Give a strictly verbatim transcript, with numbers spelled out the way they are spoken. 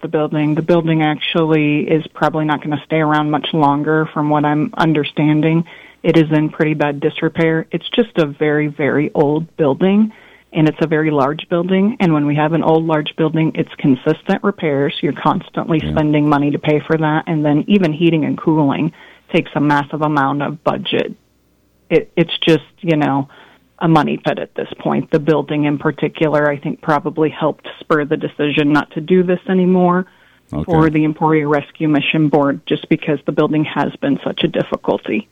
the building. The building actually is probably not going to stay around much longer from what I'm understanding. It is in pretty bad disrepair. It's just a very, very old building, and it's a very large building. And when we have an old, large building, it's consistent repairs. You're constantly yeah. spending money to pay for that. And then even heating and cooling takes a massive amount of budget. It, it's just, you know, a money pit at this point. The building in particular, I think, probably helped spur the decision not to do this anymore okay. for the Emporia Rescue Mission Board, just because the building has been such a difficulty.